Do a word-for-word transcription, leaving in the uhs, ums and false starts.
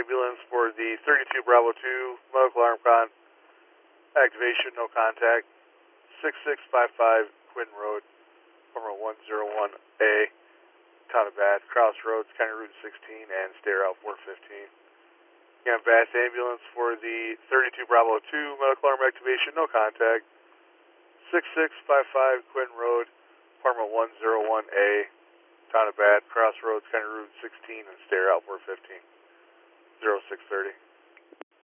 ambulance for the thirty-two Bravo two, medical alarm con, activation, no contact, six six five five Quinn Road, Formula one oh one A, Town of Bath, Crossroads, County Route sixteen, and Stair Out four fifteen. Again, Bath ambulance for the thirty-two Bravo two, medical alarm activation, no contact, six six five five Quinn Road, Formula one oh one A, Town of Bath, Crossroads, County Route sixteen, and Stair Out four fifteen. zero six thirty.